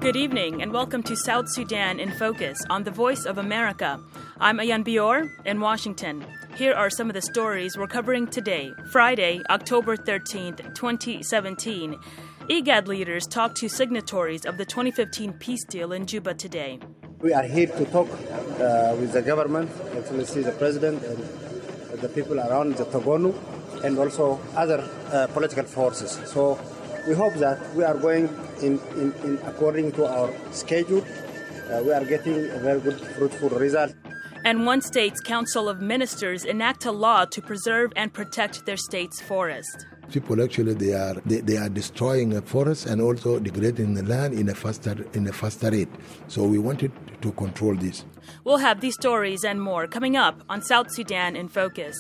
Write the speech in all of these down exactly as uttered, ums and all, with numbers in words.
Good evening and welcome to South Sudan in Focus on The Voice of America. I'm Ayan Bior in Washington. Here are some of the stories we're covering today, Friday, October thirteenth, twenty seventeen. IGAD leaders talk to signatories of the twenty fifteen peace deal in Juba today. We are here to talk uh, with the government, Excellency the President and the people around the Togonu and also other uh, political forces. So we hope that we are going in, in, in according to our schedule. Uh, we are getting a very good, fruitful result. And one state's Council of Ministers enact a law to preserve and protect their state's forest. People actually they are they, they are destroying the forest and also degrading the land in a faster in a faster rate. So we wanted to control this. We'll have these stories and more coming up on South Sudan in Focus.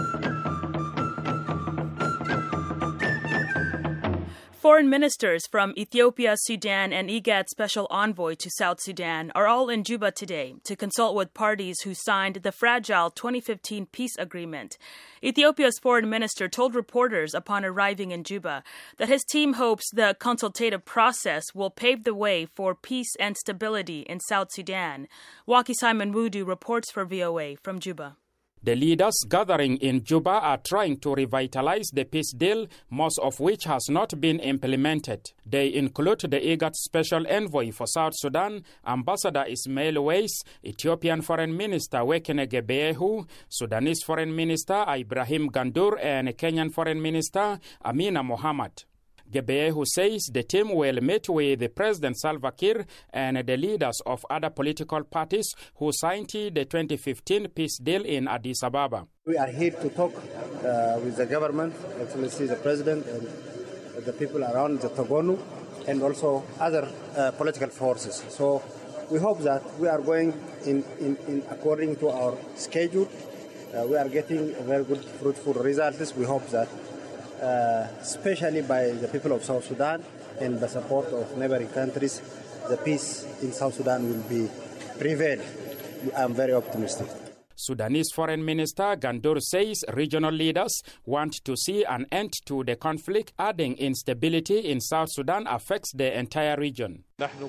Foreign ministers from Ethiopia, Sudan, and IGAD Special Envoy to South Sudan are all in Juba today to consult with parties who signed the fragile twenty fifteen peace agreement. Ethiopia's foreign minister told reporters upon arriving in Juba that his team hopes the consultative process will pave the way for peace and stability in South Sudan. Waki Simon Wudu reports for V O A from Juba. The leaders gathering in Juba are trying to revitalize the peace deal, most of which has not been implemented. They include the IGAD Special Envoy for South Sudan, Ambassador Ismail Weiss, Ethiopian Foreign Minister Wekene Gebeyehu, Sudanese Foreign Minister Ibrahim Gandour, and Kenyan Foreign Minister Amina Mohammed. Gebeyehu says the team will meet with the President Salva Kiir and the leaders of other political parties who signed the twenty fifteen peace deal in Addis Ababa. We are here to talk uh, with the government, Excellency the President and the people around the Togonu and also other uh, political forces. So we hope that we are going in, in, in according to our schedule. Uh, we are getting a very good, fruitful results. We hope that Uh, especially by the people of South Sudan and the support of neighboring countries, the peace in South Sudan will be prevail. I'm very optimistic. Sudanese Foreign Minister Gandour says regional leaders want to see an end to the conflict, adding instability in South Sudan affects the entire region.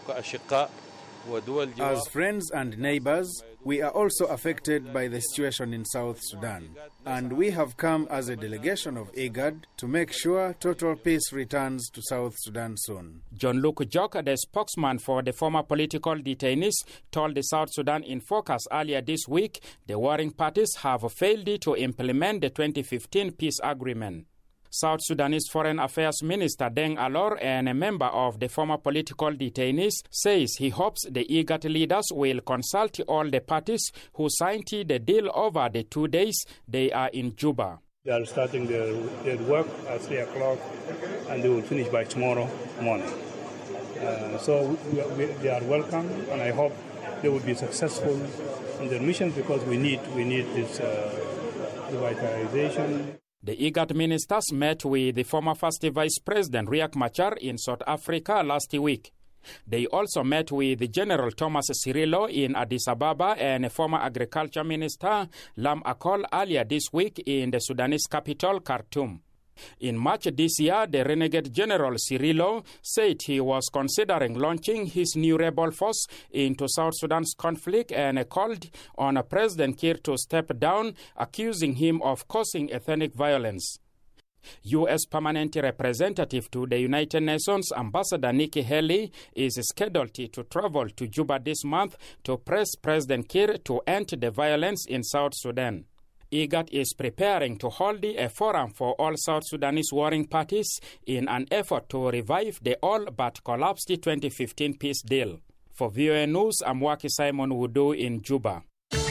As friends and neighbors, we are also affected by the situation in South Sudan. And we have come as a delegation of IGAD to make sure total peace returns to South Sudan soon. John-Luc Jock, the spokesman for the former political detainees, told the South Sudan in Focus earlier this week the warring parties have failed to implement the twenty fifteen peace agreement. South Sudanese Foreign Affairs Minister Deng Alor, and a member of the former political detainees, says he hopes the IGAD leaders will consult all the parties who signed the deal over the two days they are in Juba. They are starting their, their work at three o'clock and they will finish by tomorrow morning. Uh, so we, we, they are welcome, and I hope they will be successful in their mission because we need, we need this uh, revitalization. The IGAD ministers met with the former First Vice President Riek Machar in South Africa last week. They also met with General Thomas Cirillo in Addis Ababa and former Agriculture Minister Lam Akol earlier this week in the Sudanese capital, Khartoum. In March this year, the renegade General Cirillo said he was considering launching his new rebel force into South Sudan's conflict and called on President Kiir to step down, accusing him of causing ethnic violence. U S Permanent Representative to the United Nations Ambassador Nikki Haley is scheduled to travel to Juba this month to press President Kiir to end the violence in South Sudan. IGAD is preparing to hold a forum for all South Sudanese warring parties in an effort to revive the all-but-collapsed twenty fifteen peace deal. For V O A News, I'm Waki Simon Wudu in Juba.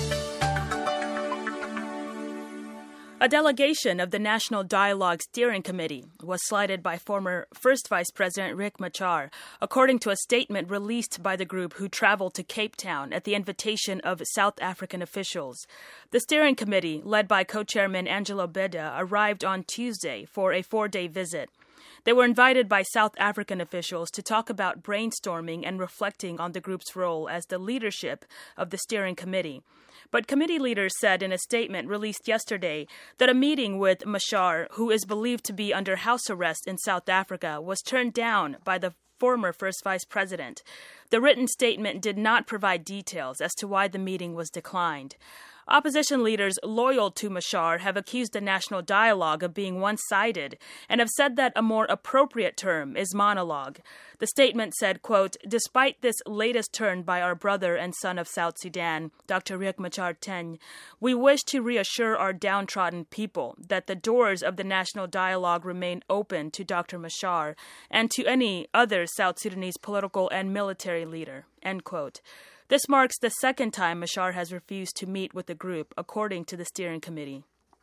A delegation of the National Dialogue Steering Committee was slighted by former First Vice President Riek Machar, according to a statement released by the group who traveled to Cape Town at the invitation of South African officials. The steering committee, led by co-chairman Angelo Beda, arrived on Tuesday for a four-day visit. They were invited by South African officials to talk about brainstorming and reflecting on the group's role as the leadership of the steering committee. But committee leaders said in a statement released yesterday that a meeting with Machar, who is believed to be under house arrest in South Africa, was turned down by the former First Vice President. The written statement did not provide details as to why the meeting was declined. Opposition leaders loyal to Machar have accused the National Dialogue of being one-sided and have said that a more appropriate term is monologue. The statement said, quote, "Despite this latest turn by our brother and son of South Sudan, Doctor Riek Machar Teny, we wish to reassure our downtrodden people that the doors of the National Dialogue remain open to Doctor Machar and to any other South Sudanese political and military leader," end quote. This marks the second time Machar has refused to meet with the group, according to the steering committee.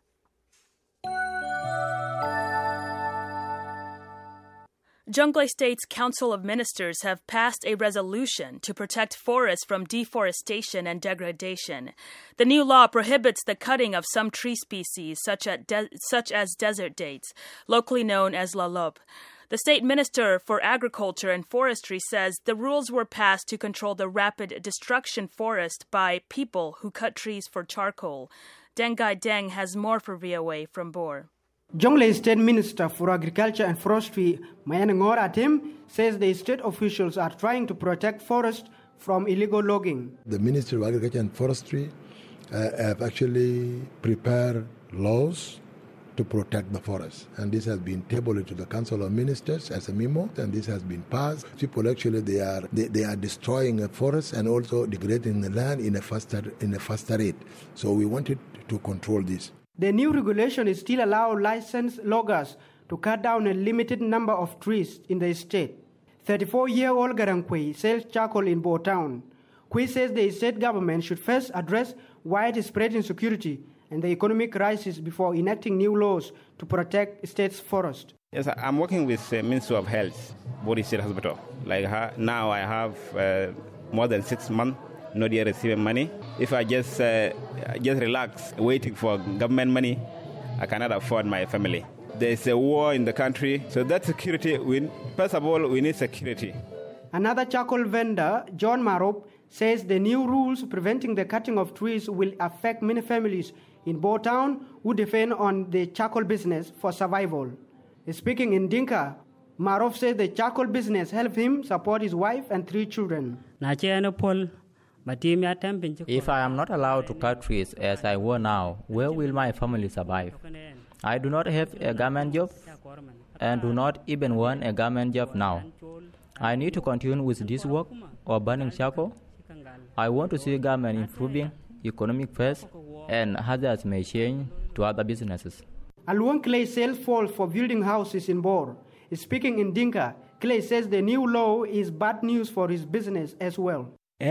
Jonglei State's Council of Ministers have passed a resolution to protect forests from deforestation and degradation. The new law prohibits the cutting of some tree species, such as, de- such as desert dates, locally known as lalop. The State Minister for Agriculture and Forestry says the rules were passed to control the rapid destruction forest by people who cut trees for charcoal. Dengai Deng has more for V O A from Bor. Jonglei State Minister for Agriculture and Forestry, Mayane Ngor Atim, says the state officials are trying to protect forests from illegal logging. The Ministry of Agriculture and Forestry uh, have actually prepared laws to protect the forest. And this has been tabled to the Council of Ministers as a memo, and this has been passed. People actually, they are they, they are destroying the forest and also degrading the land in a faster in a faster rate. So we wanted to control this. The new regulation is still allow licensed loggers to cut down a limited number of trees in the state. thirty-four-year-old Garang Kwei sells charcoal in Bo Town. Kwei says the state government should first address widespread insecurity and the economic crisis before enacting new laws to protect state's forest. Yes, I'm working with the Ministry of Health, Bori State Hospital. Like now I have uh, more than six months not yet receiving money. If I just uh, just relax waiting for government money, I cannot afford my family. There's a war in the country, so that security, we, first of all, we need security. Another charcoal vendor, John Marop, says the new rules preventing the cutting of trees will affect many families in Bo Town who depend on the charcoal business for survival. Speaking in Dinka, Marov says the charcoal business helped him support his wife and three children. If I am not allowed to cut trees as I were now, where will my family survive? I do not have a government job and do not even want a government job now. I need to continue with this work or burning charcoal. I want to see government improving economic first, and others may change to other businesses. Alwang Clay sells falls for building houses in Bor. Speaking in Dinka, Clay says the new law is bad news for his business as well. I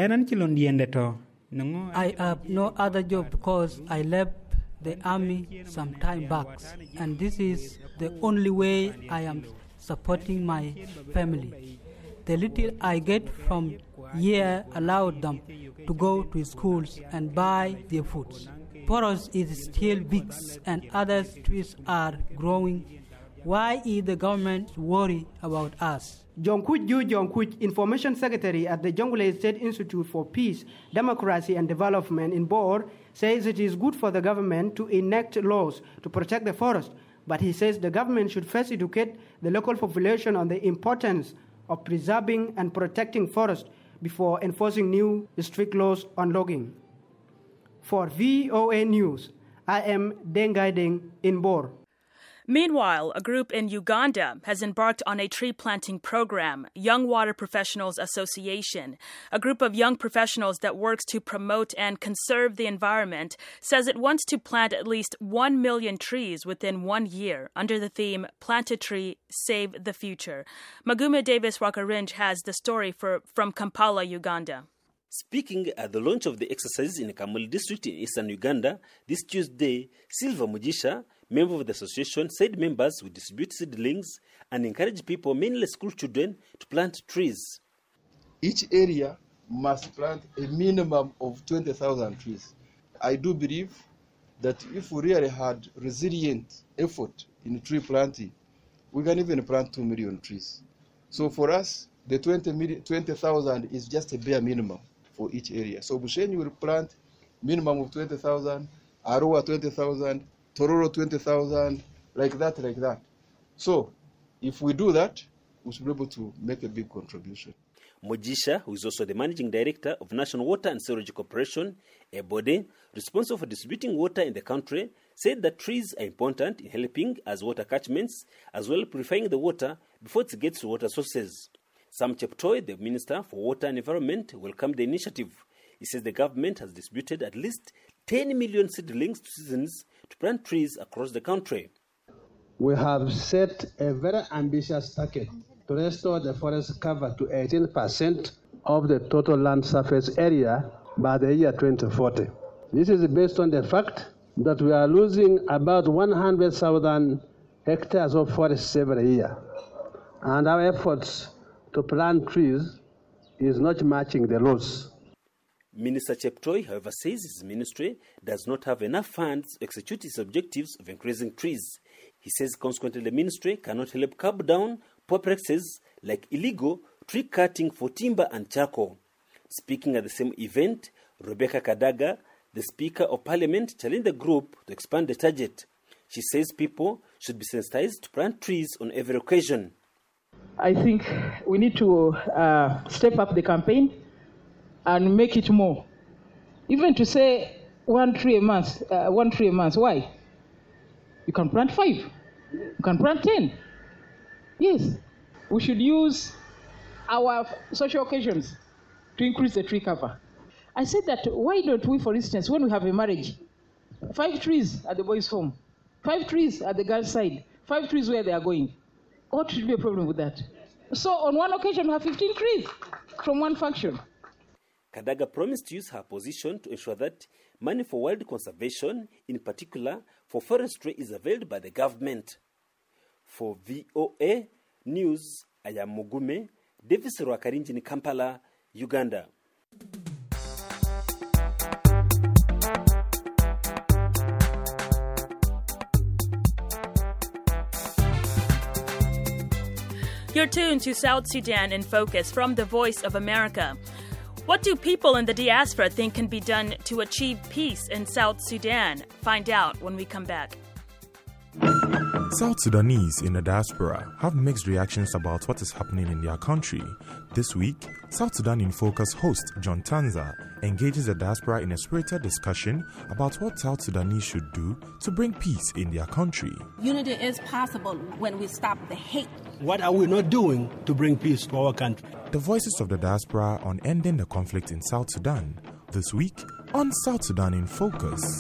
have no other job because I left the army some time back, and this is the only way I am supporting my family. The little I get from here allowed them to go to schools and buy their foods. Forest is still big and other trees are growing. Why is the government worried about us? Jongkuch Ju Jongkuch, Information Secretary at the Jonglei State Institute for Peace, Democracy and Development in Bor, says it is good for the government to enact laws to protect the forest, but he says the government should first educate the local population on the importance of preserving and protecting forests before enforcing new strict laws on logging. For V O A News, I am Dengai Deng in Bor. Meanwhile, a group in Uganda has embarked on a tree planting program, Young Water Professionals Association. A group of young professionals that works to promote and conserve the environment says it wants to plant at least one million trees within one year under the theme Plant a Tree, Save the Future. Magume Davis Wakarinj has the story for, from Kampala, Uganda. Speaking at the launch of the exercise in Kamuli district in eastern Uganda this Tuesday, Silva Mujisha, member of the association, said members will distribute seedlings and encourage people, mainly school children, to plant trees. Each area must plant a minimum of twenty thousand trees. I do believe that if we really had resilient effort in tree planting, we can even plant two million trees. So for us, the twenty thousand is just a bare minimum for each area. So Bushenyi will plant minimum of twenty thousand, Arua twenty thousand, Tororo twenty thousand, like that, like that. So if we do that, we should be able to make a big contribution. Mujisha, who is also the managing director of National Water and Sewerage Corporation, a body responsible for distributing water in the country, said that trees are important in helping as water catchments, as well as purifying the water before it gets to water sources. Sam Cheptoi, the Minister for Water and Environment, welcomed the initiative. He says the government has distributed at least ten million seedlings to citizens to plant trees across the country. We have set a very ambitious target to restore the forest cover to eighteen percent of the total land surface area by the year twenty forty. This is based on the fact that we are losing about one hundred thousand hectares of forests every year, and our efforts to plant trees is not matching the loss. Minister Cheptoi, however, says his ministry does not have enough funds to execute its objectives of increasing trees. He says consequently the ministry cannot help curb down poor practices like illegal tree cutting for timber and charcoal. Speaking at the same event, Rebecca Kadaga, the Speaker of Parliament, challenged the group to expand the target. She says people should be sensitized to plant trees on every occasion. I think we need to uh, step up the campaign and make it more. Even to say one tree a month, uh, one tree a month, why? You can plant five, you can plant ten. Yes, we should use our social occasions to increase the tree cover. I said that why don't we, for instance, when we have a marriage, five trees at the boys' home, five trees at the girls' side, five trees where they are going. What should be a problem with that? So on one occasion we have fifteen trees from one function. Kadaga promised to use her position to ensure that money for wild conservation, in particular for forestry, is availed by the government. For V O A News, I am Mugume, Davis Rwakarinji in Kampala, Uganda. You're tuned to South Sudan in Focus from the Voice of America. What do people in the diaspora think can be done to achieve peace in South Sudan? Find out when we come back. South Sudanese in the diaspora have mixed reactions about what is happening in their country. This week, South Sudan in Focus host John Tanza engages the diaspora in a spirited discussion about what South Sudanese should do to bring peace in their country. Unity is possible when we stop the hate. What are we not doing to bring peace to our country? The voices of the diaspora on ending the conflict in South Sudan. This week on South Sudan in Focus.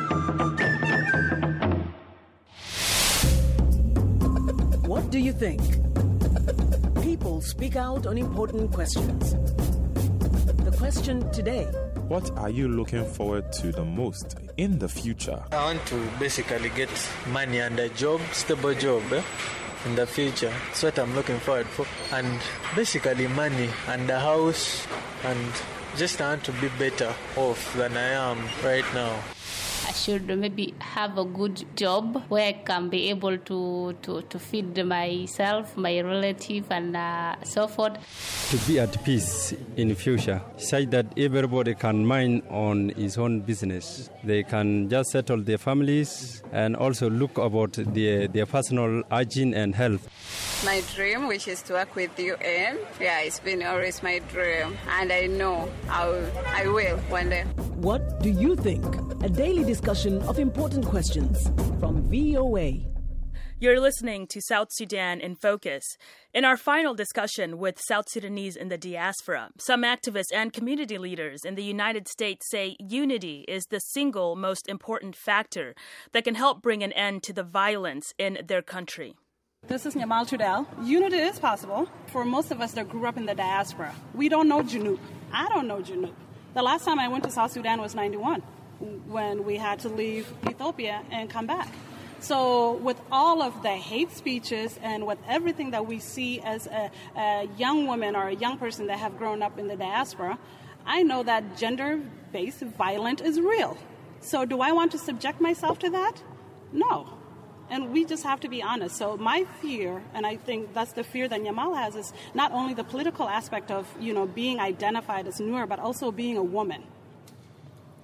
What do you think? People speak out on important questions. The question today: what are you looking forward to the most in the future? I want to basically get money and a job, stable job eh, in the future. That's what I'm looking forward for. And basically money and a house, and just I want to be better off than I am right now. I should maybe have a good job where I can be able to, to, to feed myself, my relative, and uh, so forth. To be at peace in the future, such that everybody can mind on his own business. They can just settle their families and also look about their, their personal hygiene and health. My dream, which is to work with U N, yeah, it's been always my dream, and I know I will, I will one day. What do you think? A daily discussion of important questions from V O A. You're listening to South Sudan in Focus. In our final discussion with South Sudanese in the diaspora, some activists and community leaders in the United States say unity is the single most important factor that can help bring an end to the violence in their country. This is Nyamal Trudel. Unity is possible for most of us that grew up in the diaspora. We don't know Junub. I don't know Junub. The last time I went to South Sudan was ninety-one, when we had to leave Ethiopia and come back. So with all of the hate speeches and with everything that we see as a, a young woman or a young person that have grown up in the diaspora, I know that gender-based violence is real. So do I want to subject myself to that? No. And we just have to be honest. So my fear, and I think that's the fear that Nyamal has, is not only the political aspect of, you know, being identified as Nur, but also being a woman.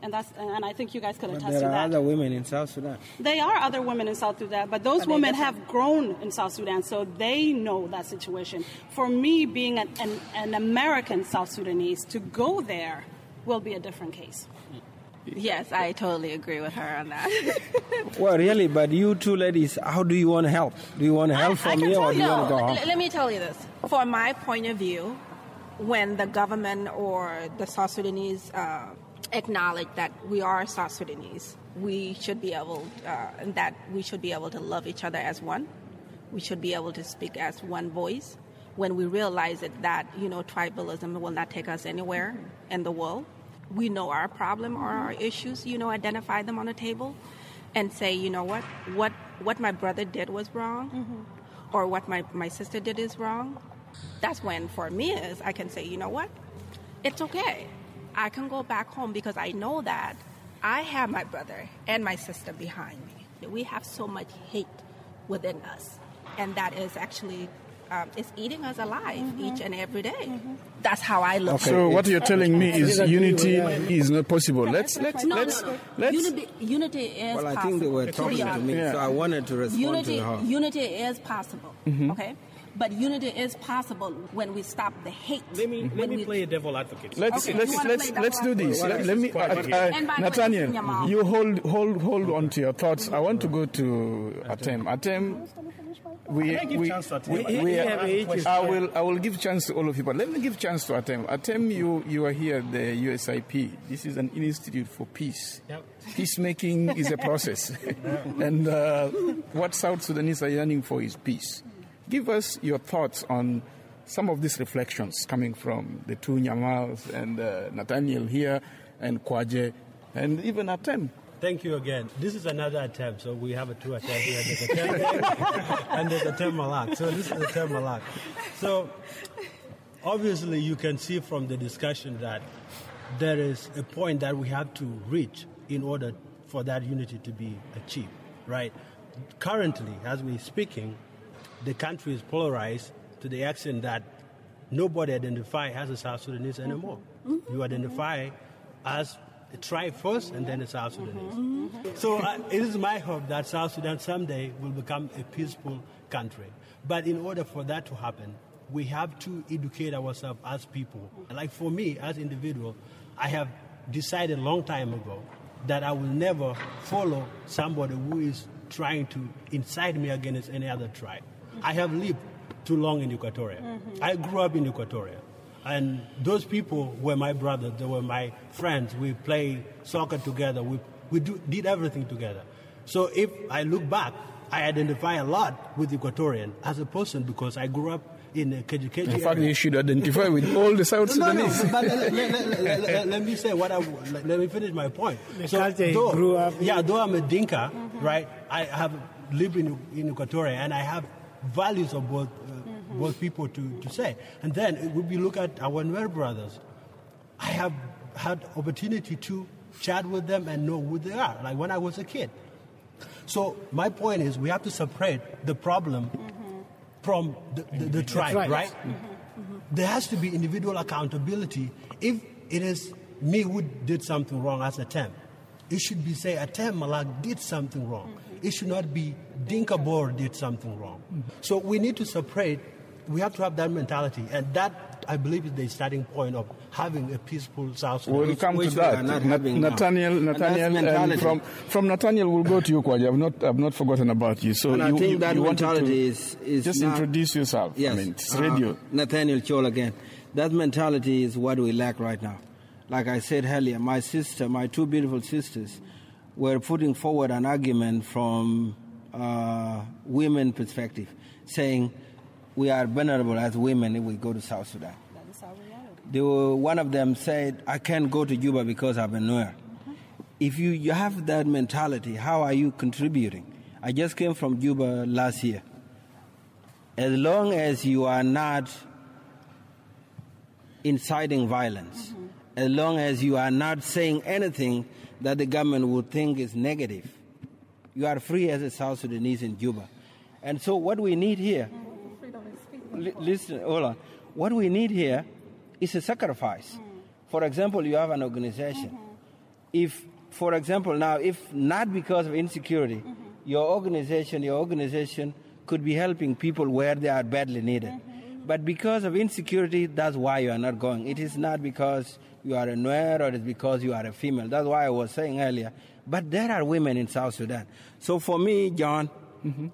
And that's and I think you guys could But attest there to are that. other women in South Sudan. They are other women in South Sudan, but those But they women get have grown in South Sudan, so they know that situation. For me, being an, an, an American South Sudanese, to go there will be a different case. Yes, I totally agree with her on that. Well, really, but you two ladies, how do you want to help? Do you want to help I from can here tell or do you, you want to go home? l- let me tell you this. From my point of view, when the government or the South Sudanese uh, acknowledge that we are South Sudanese, we should be able, uh, that we should be able to love each other as one. We should be able to speak as one voice. When we realize that, that you know, tribalism will not take us anywhere in the world, we know our problem or our issues, you know, identify them on the table and say, you know what, what, what my brother did was wrong, mm-hmm. or what my, my sister did is wrong. That's when, for me, is I can say, you know what, it's okay. I can go back home because I know that I have my brother and my sister behind me. We have so much hate within us, and that is actually um, it's eating us alive mm-hmm. each and every day. Mm-hmm. That's how I look. Okay. So what you're telling me is unity is not possible. Let's let's no, let's no, no. let's. Unity, unity is Well, I possible. think they were talking to me, Yeah. so I wanted to respond Unity, to her. unity is possible. Mhm. Okay. But unity is possible when we stop the hate. Let me let when me we, play a devil advocate. Let's Okay, let's you wanna let's play let's do devil this. advocate? Let, let me, Well, uh, this is uh, And by the way, Nathaniel, Nyamal. you hold hold hold on to your thoughts. I want to go to Atem. Atem, we Can I give we, chance to Atem? we, He- we he are- have a question. I will I will give chance to all of you, but let me give chance to Atem. Atem, you you are here at the U S I P. This is an institute for peace. Yep. Peacemaking is a process, and uh, what South Sudanese are yearning for is peace. Give us your thoughts on some of these reflections coming from the two Nyamals and uh, Nathaniel here and Kwaje and even Atem. Thank you again. This is another attempt, so we have a two attempt here. There's a Tem and there's a Tem Malak. So this is a Tem Malak. So obviously you can see from the discussion that there is a point that we have to reach in order for that unity to be achieved, right? Currently, as we're speaking, the country is polarized to the extent that nobody identifies as a South Sudanese anymore. You identify as a tribe first and then a South Sudanese. So uh, it is my hope that South Sudan someday will become a peaceful country. But in order for that to happen, we have to educate ourselves as people. Like for me, as individual, I have decided a long time ago that I will never follow somebody who is trying to incite me against any other tribe. I have lived too long in Equatoria. Mm-hmm. I grew up in Equatoria. And those people were my brothers, they were my friends. We played soccer together, we, we do, did everything together. So if I look back, I identify a lot with Equatorian as a person because I grew up in a K G K G In fact, area. you should identify with all the South No, no, Sudanese. but let, let, let, let, let, let me say what I let, let me finish my point. Because they grew up. Yeah, though I'm a Dinka, mm-hmm. right? I have lived in in Equatoria, and I have values of both uh, mm-hmm. both people to, to say. And then when we look at our Nuer brothers, I have had opportunity to chat with them and know who they are, like when I was a kid. So my point is, we have to separate the problem mm-hmm. from the, the, the tribe, right? right? Mm-hmm. Mm-hmm. There has to be individual accountability. If it is me who did something wrong as a Tem, it should be say a Tem Malak did something wrong. Mm-hmm. It should not be Dinka Bor did something wrong. Mm-hmm. So we need to separate. We have to have that mentality, and that, I believe, is the starting point of having a peaceful South Sudan. We'll come to that. Na- Nathaniel, Nathaniel, and and from from Nathaniel, we'll go to you, Kwaji. I've not, I've not forgotten about you. So and you, I think you, that you mentality to is, is just not, introduce yourself. Yes, I mean, it's radio. Uh, Nathaniel Chol again. That mentality is what we lack right now. Like I said earlier, my sister, my two beautiful sisters, were putting forward an argument from uh, women perspective, saying we are vulnerable as women if we go to South Sudan. That is our reality. They were, one of them said, I can't go to Juba because I'm a Nuer. Mm-hmm. If you, you have that mentality, how are you contributing? I just came from Juba last year. As long as you are not inciting violence, mm-hmm. as long as you are not saying anything that the government would think is negative, you are free as a South Sudanese in Juba. And so what we need here, li- listen, hold on, what we need here is a sacrifice. Mm. For example, you have an organization. Mm-hmm. if, for example, now, if not because of insecurity, mm-hmm. your organization, your organization could be helping people where they are badly needed. Mm-hmm. But because of insecurity, that's why you are not going. It is not because you are a Nuer or it's because you are a female. That's why I was saying earlier. But there are women in South Sudan. So for me, John, mm-hmm.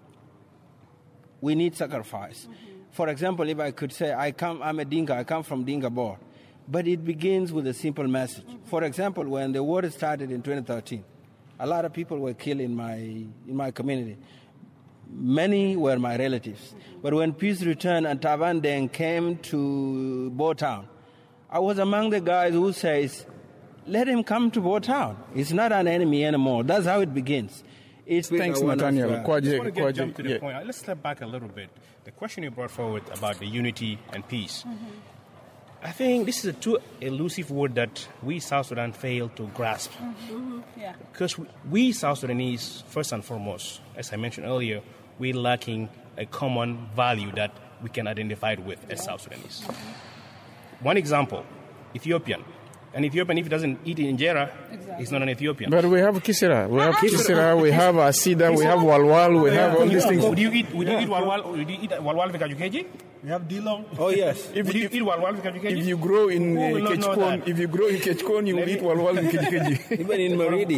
we need sacrifice. Mm-hmm. For example, if I could say, I come, I'm a Dinka, I come from Dinka Bor. But it begins with a simple message. Mm-hmm. For example, when the war started in twenty thirteen, a lot of people were killed in my in my community. Many were my relatives. Mm-hmm. But when peace returned and Taban Deng came to Bo Town, I was among the guys who says, let him come to Bo Town. He's not an enemy anymore. That's how it begins. It's Thanks, Nathaniel. I just want to get jump to the yeah. point. Let's step back a little bit. The question you brought forward about the unity and peace. Mm-hmm. I think this is a too elusive word that we South Sudan fail to grasp. Mm-hmm. Yeah. Because we, we South Sudanese, first and foremost, as I mentioned earlier, we're lacking a common value that we can identify with yeah. as South Sudanese. Mm-hmm. One example, Ethiopian. An Ethiopian, if he doesn't eat injera, exactly. he's not an Ethiopian. But we have kisira, we have kisira, we have asida, we have walwal, we have all these things. Would you eat? Would you eat walwal? Would you eat walwal vikajukeji? We have dilong. Oh yes. If would you if, eat walwal vikajukeji? If you grow in uh, Kechkon, if you grow in Kechkon, you will eat walwal vikajukeji. Even in Maridi.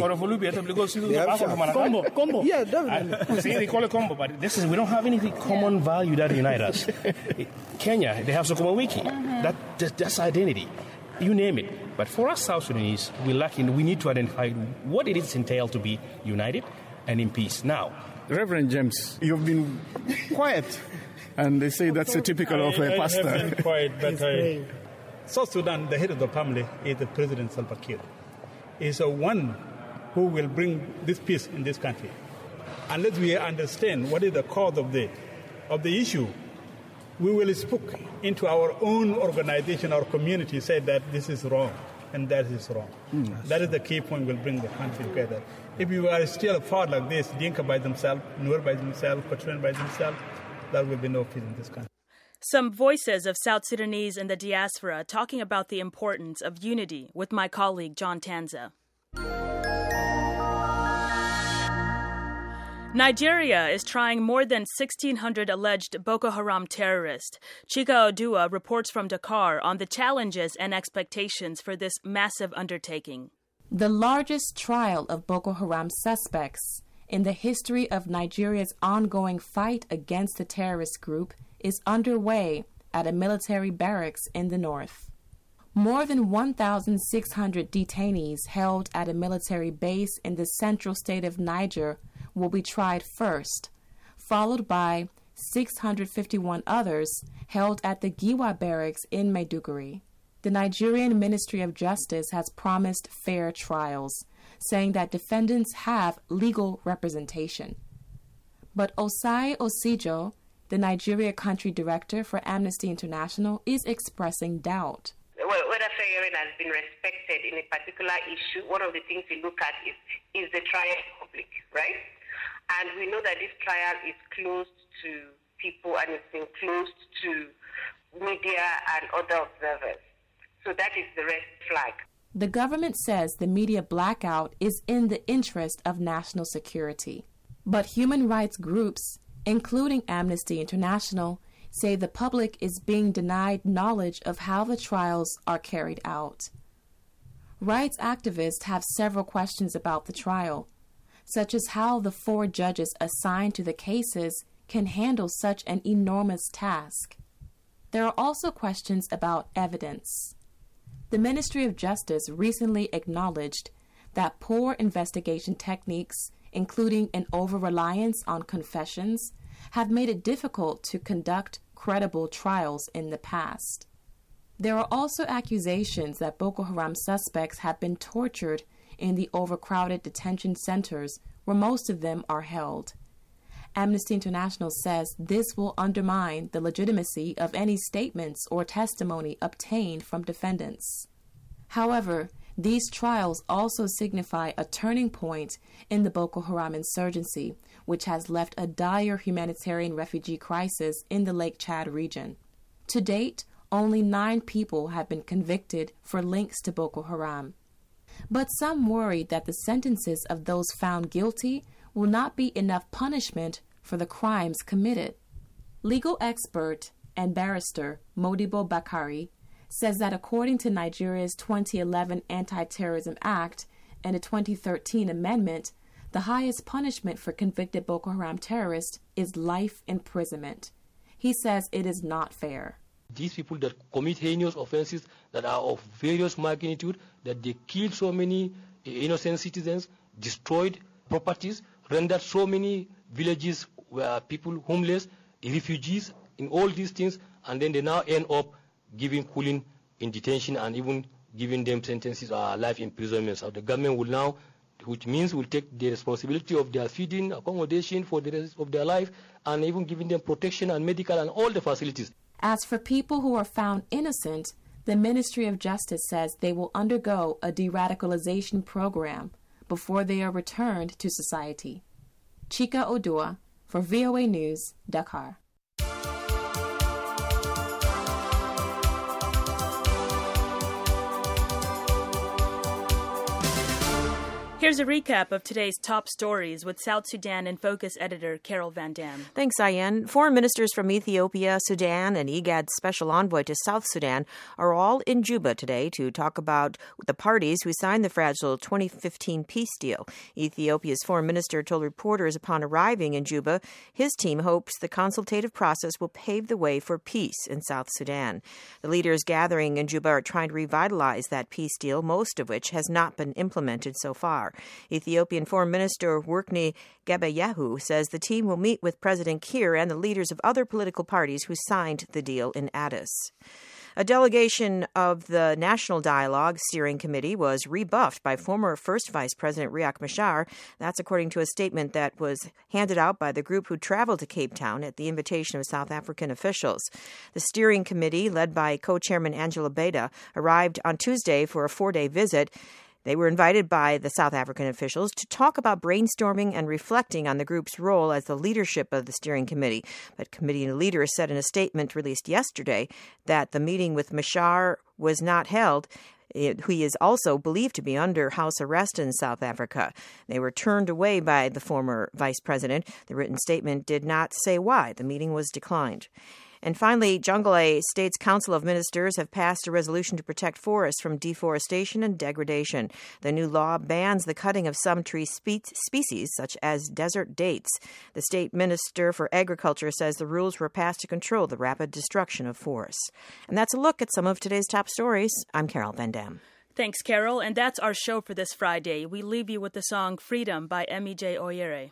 Combo, combo. Yeah, definitely. See, they call it combo, but this is we don't have anything common value that unite us. Kenya, they have Sukuma Wiki. Mm-hmm. That, that that's identity. You name it. But for us South Sudanese, we lack in, we need to identify what it is entailed to be united and in peace. Now, Reverend James, you've been quiet, and they say that's a typical of a pastor. I have been quiet, but I, South Sudan, the head of the family, is the President Salva Kiir. He's the one who will bring this peace in this country. Unless we understand what is the cause of the of the issue, we will speak into our own organization, our community, say that this is wrong and that is wrong. Mm, that is the key point will bring the country together. If we are still apart like this, Dinka by themselves, Nuer by themselves, Kotran by themselves, there will be no peace in this country. Some voices of South Sudanese in the diaspora talking about the importance of unity with my colleague John Tanza. Nigeria is trying more than sixteen hundred alleged Boko Haram terrorists. Chika Odua reports from Dakar on the challenges and expectations for this massive undertaking. The largest trial of Boko Haram suspects in the history of Nigeria's ongoing fight against the terrorist group is underway at a military barracks in the north. More than one thousand six hundred detainees held at a military base in the central state of Niger will be tried first, followed by six hundred fifty-one others held at the Giwa barracks in Maiduguri. The Nigerian Ministry of Justice has promised fair trials, saying that defendants have legal representation. But Osai Osijo, the Nigeria country director for Amnesty International, is expressing doubt. Well, whether fair hearing has been respected in a particular issue, one of the things we look at is, is the trial public, right? And we know that this trial is closed to people and it's been closed to media and other observers. So that is the red flag. The government says the media blackout is in the interest of national security. But human rights groups, including Amnesty International, say the public is being denied knowledge of how the trials are carried out. Rights activists have several questions about the trial, such as how the four judges assigned to the cases can handle such an enormous task. There are also questions about evidence. The Ministry of Justice recently acknowledged that poor investigation techniques, including an over-reliance on confessions, have made it difficult to conduct credible trials in the past. There are also accusations that Boko Haram suspects have been tortured in the overcrowded detention centers where most of them are held. Amnesty International says this will undermine the legitimacy of any statements or testimony obtained from defendants. However, these trials also signify a turning point in the Boko Haram insurgency, which has left a dire humanitarian refugee crisis in the Lake Chad region. To date, only nine people have been convicted for links to Boko Haram. But some worry that the sentences of those found guilty will not be enough punishment for the crimes committed. Legal expert and barrister Modibo Bakari says that according to Nigeria's twenty eleven Anti-Terrorism Act and a twenty thirteen amendment, the highest punishment for convicted Boko Haram terrorists is life imprisonment. He says it is not fair. These people that commit heinous offenses that are of various magnitude, that they killed so many innocent citizens, destroyed properties, rendered so many villages where people homeless, refugees, in all these things, and then they now end up giving cooling in detention and even giving them sentences or life imprisonment. So the government will now, which means will take the responsibility of their feeding, accommodation for the rest of their life, and even giving them protection and medical and all the facilities. As for people who are found innocent, the Ministry of Justice says they will undergo a de-radicalization program before they are returned to society. Chika Odua for V O A News, Dakar. Here's a recap of today's top stories with South Sudan in Focus editor Carol Van Dam. Thanks, Ayan. Foreign ministers from Ethiopia, Sudan, and IGAD's special envoy to South Sudan are all in Juba today to talk about the parties who signed the fragile twenty fifteen peace deal. Ethiopia's foreign minister told reporters upon arriving in Juba his team hopes the consultative process will pave the way for peace in South Sudan. The leaders gathering in Juba are trying to revitalize that peace deal, most of which has not been implemented so far. Ethiopian Foreign Minister Workney Gebeyahu says the team will meet with President Kiir and the leaders of other political parties who signed the deal in Addis. A delegation of the National Dialogue Steering Committee was rebuffed by former First Vice President Riek Machar. That's according to a statement that was handed out by the group who traveled to Cape Town at the invitation of South African officials. The steering committee, led by co-chairman Angela Beda, arrived on Tuesday for a four-day visit. They were invited by the South African officials to talk about brainstorming and reflecting on the group's role as the leadership of the steering committee. But committee leaders said in a statement released yesterday that the meeting with Machar was not held. It, he is also believed to be under house arrest in South Africa. They were turned away by the former vice president. The written statement did not say why the meeting was declined. And finally, Jonglei State's Council of Ministers have passed a resolution to protect forests from deforestation and degradation. The new law bans the cutting of some tree spe- species, such as desert dates. The State Minister for Agriculture says the rules were passed to control the rapid destruction of forests. And that's a look at some of today's top stories. I'm Carol Van Dam. Thanks, Carol. And that's our show for this Friday. We leave you with the song Freedom by Emi J. Oyere.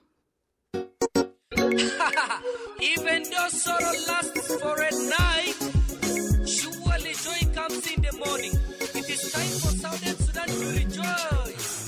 Even though sorrow lasts for a night, surely joy comes in the morning. It is time for Southern Sudan to rejoice.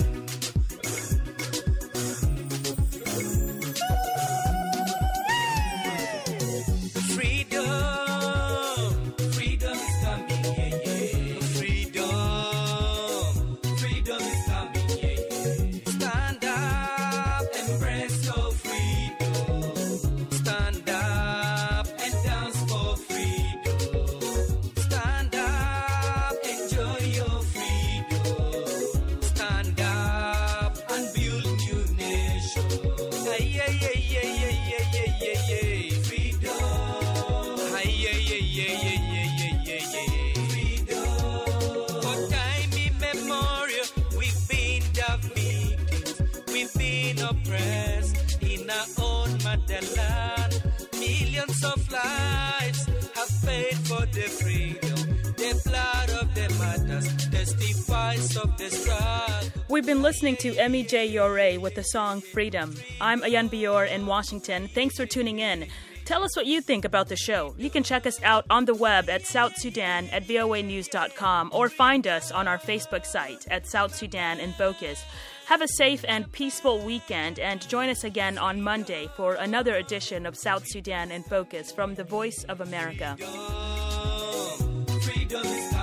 Freedom, freedom is coming, yeah, yeah. Freedom, freedom is coming, yeah, yeah. Stand up, embrace your freedom. Stand up and dance for freedom. Stand up, enjoy your freedom. Stand up and build new nation. Hey, yeah, yeah, yeah, yeah, yeah, yeah, yeah, yeah. Freedom. Hey, yeah, yeah, yeah, yeah, yeah, yeah, yeah, yeah. Freedom. For time immemorial, we've been the victims. We've been oppressed in our own motherland. Millions of lives have paid for the freedom. The blood of the martyrs testifies of the struggle. We've been listening to Emi J. Oyere with the song Freedom. I'm Ayan Bior in Washington. Thanks for tuning in. Tell us what you think about the show. You can check us out on the web at South Sudan at V O A news dot com or find us on our Facebook site at South Sudan in Focus. Have a safe and peaceful weekend and join us again on Monday for another edition of South Sudan in Focus from the Voice of America. Freedom is